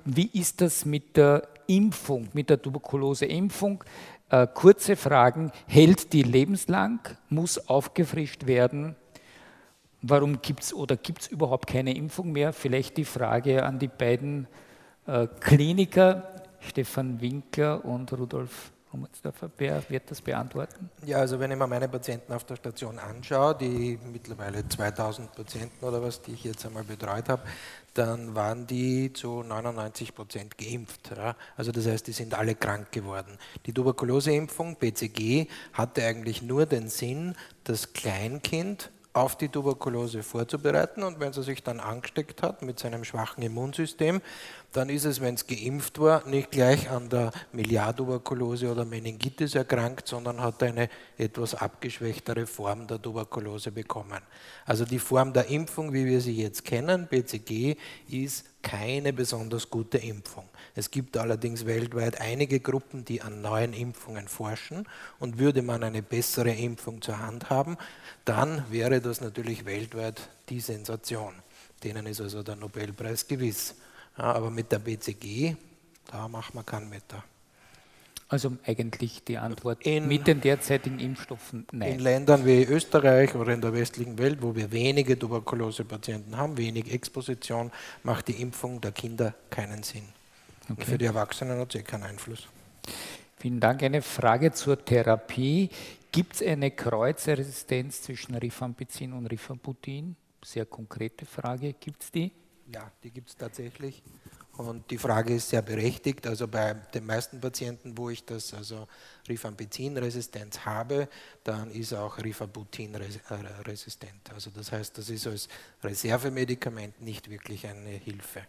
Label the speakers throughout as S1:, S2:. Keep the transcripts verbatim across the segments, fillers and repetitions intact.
S1: wie ist das mit der Impfung, mit der Tuberkuloseimpfung? Äh, kurze Fragen, hält die lebenslang, muss aufgefrischt werden? Warum gibt es oder gibt es überhaupt keine Impfung mehr? Vielleicht die Frage an die beiden äh, Kliniker, Stefan Winkler und Rudolf Hummertsdorfer. Wer wird das beantworten?
S2: Ja, also wenn ich mir meine Patienten auf der Station anschaue, die mittlerweile zweitausend Patienten oder was, die ich jetzt einmal betreut habe, dann waren die zu neunundneunzig Prozent geimpft. Ja? Also das heißt, die sind alle krank geworden. Die Tuberkuloseimpfung, B C G, hatte eigentlich nur den Sinn, das Kleinkind auf die Tuberkulose vorzubereiten, und wenn sie sich dann angesteckt hat mit seinem schwachen Immunsystem, dann ist es, wenn es geimpft war, nicht gleich an der Miliartuberkulose oder Meningitis erkrankt, sondern hat eine etwas abgeschwächtere Form der Tuberkulose bekommen. Also die Form der Impfung, wie wir sie jetzt kennen, B C G, ist keine besonders gute Impfung. Es gibt allerdings weltweit einige Gruppen, die an neuen Impfungen forschen, und würde man eine bessere Impfung zur Hand haben, dann wäre das natürlich weltweit die Sensation. Denen ist also der Nobelpreis gewiss. Ja, aber mit der B C G, da macht man keinen Meter.
S1: Also eigentlich die Antwort
S2: in,
S1: mit den derzeitigen Impfstoffen nein.
S2: In Ländern wie Österreich oder in der westlichen Welt, wo wir wenige Tuberkulosepatienten haben, wenig Exposition, macht die Impfung der Kinder keinen Sinn. Okay. Und für die Erwachsenen hat sie keinen Einfluss.
S1: Vielen Dank. Eine Frage zur Therapie. Gibt es eine Kreuzresistenz zwischen Rifampicin und Rifabutin? Sehr konkrete Frage. Gibt es die?
S2: Ja, die gibt es tatsächlich. Und die Frage ist sehr berechtigt. Also bei den meisten Patienten, wo ich das, also Rifampicin-Resistenz habe, dann ist auch Rifabutin resistent. Also das heißt, das ist als Reservemedikament nicht wirklich eine Hilfe.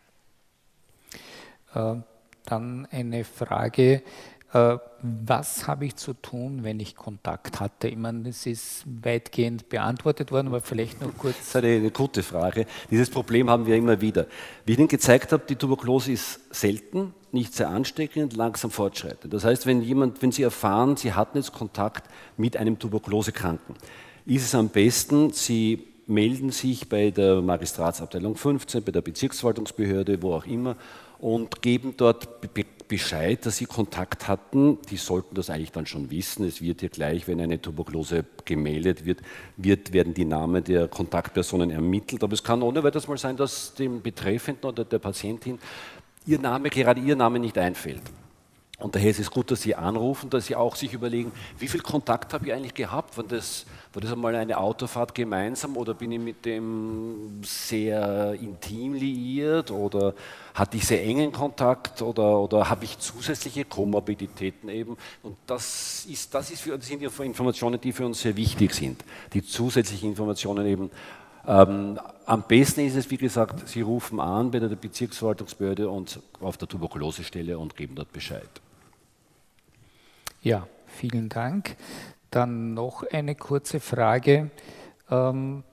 S1: Äh, dann eine Frage. Was habe ich zu tun, wenn ich Kontakt hatte? Ich meine, das ist weitgehend beantwortet worden, aber vielleicht noch kurz.
S3: Das ist eine, eine gute Frage. Dieses Problem haben wir immer wieder. Wie ich Ihnen gezeigt habe, die Tuberkulose ist selten, nicht sehr ansteckend, langsam fortschreitend. Das heißt, wenn jemand, wenn Sie erfahren, Sie hatten jetzt Kontakt mit einem Tuberkulosekranken, ist es am besten, Sie melden sich bei der Magistratsabteilung fünfzehn, bei der Bezirksverwaltungsbehörde, wo auch immer, und geben dort Bescheid, dass Sie Kontakt hatten. Die sollten das eigentlich dann schon wissen. Es wird hier gleich, wenn eine Tuberkulose gemeldet wird, wird werden die Namen der Kontaktpersonen ermittelt. Aber es kann ohne weiteres mal sein, dass dem Betreffenden oder der Patientin Ihr Name, gerade Ihr Name nicht einfällt. Und daher ist es gut, dass Sie anrufen, dass Sie auch sich überlegen, wie viel Kontakt habe ich eigentlich gehabt? War das, war das einmal eine Autofahrt gemeinsam oder bin ich mit dem sehr intim liiert oder hatte ich sehr engen Kontakt oder, oder habe ich zusätzliche Komorbiditäten eben? Und das, ist, das, ist für, das sind Informationen, die für uns sehr wichtig sind, die zusätzlichen Informationen eben. Ähm, am besten ist es, wie gesagt, Sie rufen an bei der Bezirksverwaltungsbehörde und auf der Tuberkulosestelle und geben dort Bescheid.
S1: Ja, vielen Dank. Dann noch eine kurze Frage. Ähm,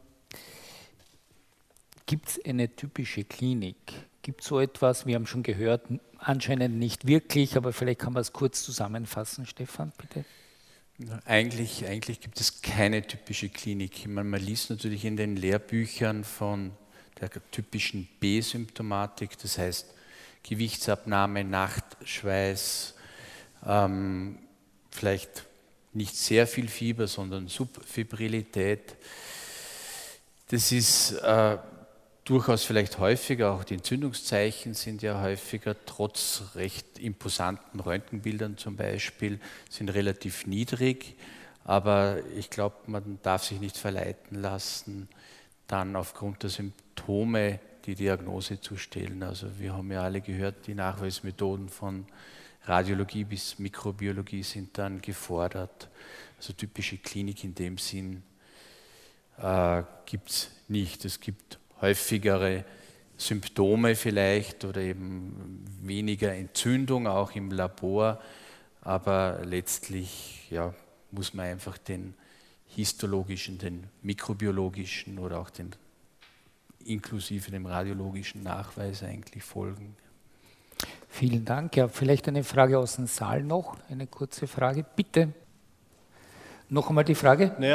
S1: Gibt es eine typische Klinik? Gibt es so etwas, wir haben schon gehört, anscheinend nicht wirklich, aber vielleicht kann man es kurz zusammenfassen, Stefan, bitte.
S4: Eigentlich, eigentlich gibt es keine typische Klinik. Ich meine, man liest natürlich in den Lehrbüchern von der typischen B-Symptomatik, das heißt Gewichtsabnahme, Nachtschweiß, ähm, vielleicht nicht sehr viel Fieber, sondern Subfibrilität. Das ist äh, durchaus vielleicht häufiger, auch die Entzündungszeichen sind ja häufiger, trotz recht imposanten Röntgenbildern zum Beispiel, sind relativ niedrig, aber ich glaube, man darf sich nicht verleiten lassen, dann aufgrund der Symptome die Diagnose zu stellen. Also wir haben ja alle gehört, die Nachweismethoden von Radiologie bis Mikrobiologie sind dann gefordert. Also typische Klinik in dem Sinn äh, gibt es nicht. Es gibt häufigere Symptome vielleicht oder eben weniger Entzündung auch im Labor, aber letztlich ja, muss man einfach den histologischen, den mikrobiologischen oder auch den inklusive dem radiologischen Nachweis eigentlich folgen.
S1: Vielen Dank. Ja, vielleicht eine Frage aus dem Saal noch, eine kurze Frage, bitte. Noch einmal die Frage?
S5: Naja,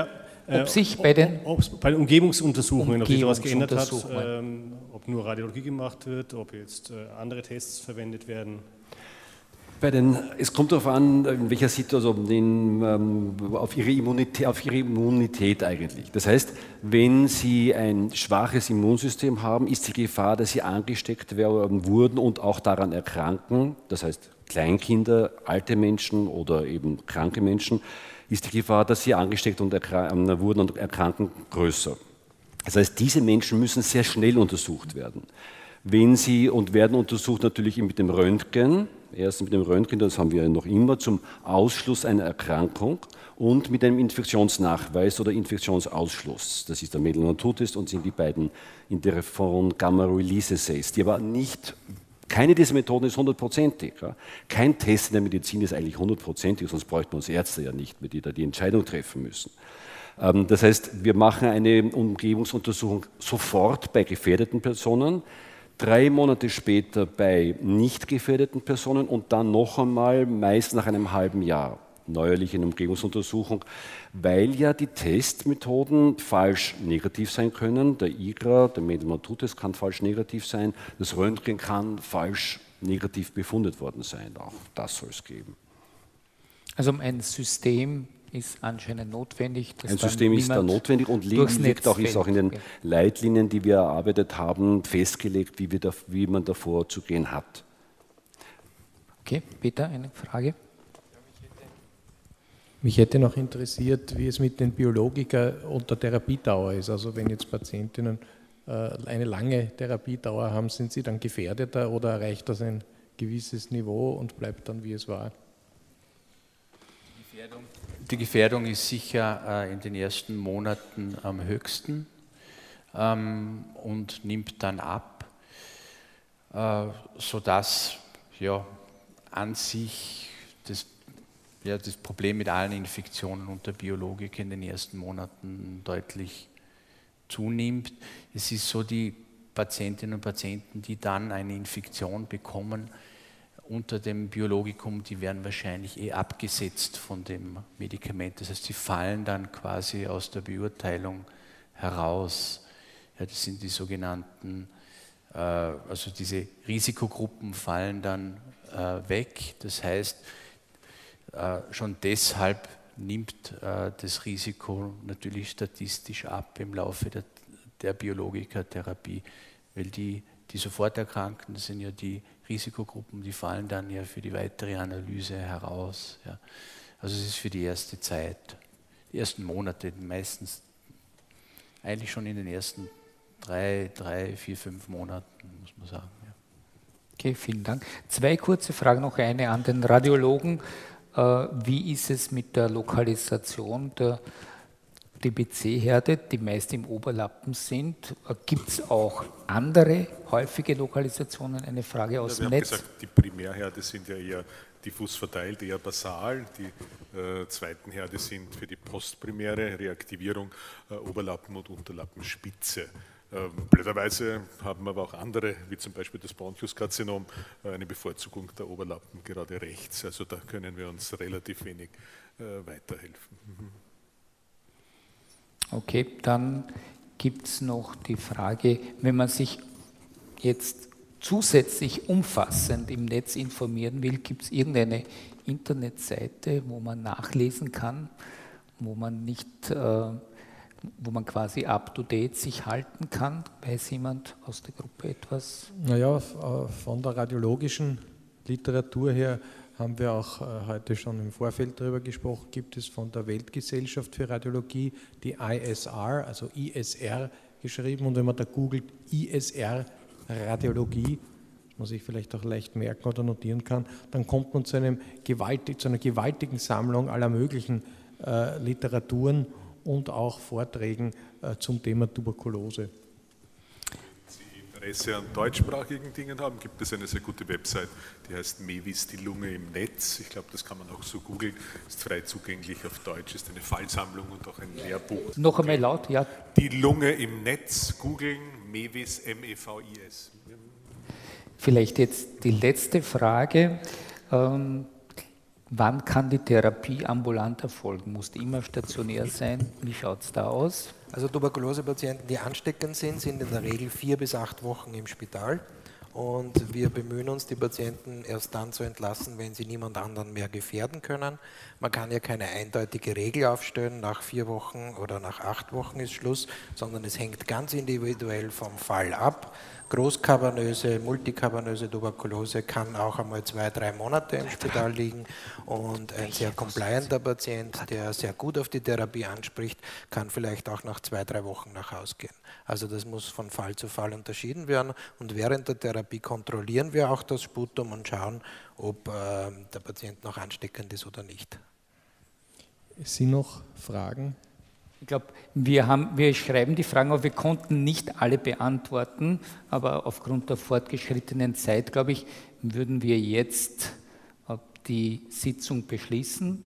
S1: ob sich bei den,
S5: ob, ob, bei den Umgebungsuntersuchungen, ob sich da was geändert hat,
S1: Umgebungsuntersuchungen.
S5: ähm, ob nur Radiologie gemacht wird, ob jetzt äh, andere Tests verwendet werden.
S3: Bei den, es kommt darauf an, in welcher Situation, den, ähm, auf, ihre Immunität, auf ihre Immunität eigentlich. Das heißt, wenn Sie ein schwaches Immunsystem haben, ist die Gefahr, dass Sie angesteckt werden, wurden und auch daran erkranken, das heißt Kleinkinder, alte Menschen oder eben kranke Menschen, ist die Gefahr, dass sie angesteckt und erkranken, wurden und erkranken, größer. Das heißt, diese Menschen müssen sehr schnell untersucht werden. Wenn sie und werden untersucht natürlich mit dem Röntgen, erst mit dem Röntgen, das haben wir noch immer, zum Ausschluss einer Erkrankung und mit einem Infektionsnachweis oder Infektionsausschluss. Das ist der Meldl-Natur-Test und sind die beiden Interferon-Gamma-Release-Assays, die aber nicht, keine dieser Methoden ist hundertprozentig. Ja. Kein Test in der Medizin ist eigentlich hundertprozentig, sonst bräuchten wir uns Ärzte ja nicht, die da die Entscheidung treffen müssen. Das heißt, wir machen eine Umgebungsuntersuchung sofort bei gefährdeten Personen, drei Monate später bei nicht gefährdeten Personen und dann noch einmal meist nach einem halben Jahr neuerlich eine Umgebungsuntersuchung, weil ja die Testmethoden falsch negativ sein können. Der I G R A, der Meldl-Natur-Test kann falsch negativ sein, das Röntgen kann falsch negativ befundet worden sein. Auch das soll es geben.
S1: Also ein System ist anscheinend notwendig.
S3: Ein System ist da notwendig und liegt auch, ist auch in den Leitlinien, die wir erarbeitet haben, festgelegt, wie, wir da, wie man da vorzugehen hat.
S1: Okay, Peter, eine Frage?
S6: Mich hätte noch interessiert, wie es mit den Biologika und der Therapiedauer ist. Also wenn jetzt Patientinnen äh, eine lange Therapiedauer haben, sind sie dann gefährdeter oder erreicht das ein gewisses Niveau und bleibt dann, wie es war?
S4: Die Gefährdung, die Gefährdung ist sicher äh, in den ersten Monaten am höchsten ähm, und nimmt dann ab, äh, sodass ja, an sich das Ja, das Problem mit allen Infektionen und der Biologik in den ersten Monaten deutlich zunimmt. Es ist so, die Patientinnen und Patienten, die dann eine Infektion bekommen unter dem Biologikum, die werden wahrscheinlich eh abgesetzt von dem Medikament. Das heißt, sie fallen dann quasi aus der Beurteilung heraus. Ja, das sind die sogenannten, äh, also diese Risikogruppen fallen dann äh, weg. Das heißt, Äh, schon deshalb nimmt äh, das Risiko natürlich statistisch ab im Laufe der, der Biologikatherapie, weil die, die sofort erkranken, das sind ja die Risikogruppen, die fallen dann ja für die weitere Analyse heraus. Ja. Also es ist für die erste Zeit, die ersten Monate, meistens eigentlich schon in den ersten drei, drei, vier, fünf Monaten, muss man sagen. Ja.
S1: Okay, vielen Dank. Zwei kurze Fragen, noch eine an den Radiologen. Wie ist es mit der Lokalisation der D B C-Herde, die meist im Oberlappen sind? Gibt es auch andere häufige Lokalisationen? Eine Frage aus
S7: ja,
S1: dem
S7: wir
S1: Netz.
S7: Haben gesagt, die Primärherde sind ja eher diffus verteilt, eher basal. Die äh, zweiten Herde sind für die postprimäre Reaktivierung äh, Oberlappen und Unterlappenspitze. Ähm, blöderweise haben aber auch andere, wie zum Beispiel das Bronchuskarzinom, äh, eine Bevorzugung der Oberlappen gerade rechts. Also da können wir uns relativ wenig äh, weiterhelfen. Mhm.
S1: Okay, dann gibt es noch die Frage, wenn man sich jetzt zusätzlich umfassend im Netz informieren will, gibt es irgendeine Internetseite, wo man nachlesen kann, wo man nicht... Äh, wo man quasi up-to-date sich halten kann? Weiß jemand aus der Gruppe etwas?
S6: Naja, von der radiologischen Literatur her haben wir auch heute schon im Vorfeld darüber gesprochen, gibt es von der Weltgesellschaft für Radiologie die I S R, also I S R geschrieben, und wenn man da googelt I S R Radiologie, was man sich vielleicht auch leicht merken oder notieren kann, dann kommt man zu, einem gewaltig, zu einer gewaltigen Sammlung aller möglichen äh, Literaturen und auch Vorträgen äh, zum Thema Tuberkulose.
S7: Wenn Sie Interesse an deutschsprachigen Dingen haben, gibt es eine sehr gute Website, die heißt Mewis, die Lunge im Netz. Ich glaube, das kann man auch so googeln, ist frei zugänglich auf Deutsch, ist eine Fallsammlung und auch ein Lehrbuch.
S1: Noch einmal laut, ja.
S7: Die Lunge im Netz, googeln, Mewis, M E V I S.
S1: Vielleicht jetzt die letzte Frage. Ähm, Wann kann die Therapie ambulant erfolgen? Muss die immer stationär sein? Wie schaut es da aus?
S2: Also Tuberkulosepatienten, die ansteckend sind, sind in der Regel vier bis acht Wochen im Spital. Und wir bemühen uns, die Patienten erst dann zu entlassen, wenn sie niemand anderen mehr gefährden können. Man kann ja keine eindeutige Regel aufstellen, nach vier Wochen oder nach acht Wochen ist Schluss, sondern es hängt ganz individuell vom Fall ab. Großkavernöse, multikavernöse Tuberkulose kann auch einmal zwei, drei Monate im Spital liegen und ein sehr complianter Patient, der sehr gut auf die Therapie anspricht, kann vielleicht auch nach zwei, drei Wochen nach Hause gehen. Also das muss von Fall zu Fall unterschieden werden und während der Therapie kontrollieren wir auch das Sputum und schauen, ob äh, der Patient noch ansteckend ist oder nicht.
S6: Sie noch Fragen?
S1: Ich glaube, wir, haben, wir schreiben die Fragen, aber wir konnten nicht alle beantworten, aber aufgrund der fortgeschrittenen Zeit, glaube ich, würden wir jetzt die Sitzung beschließen.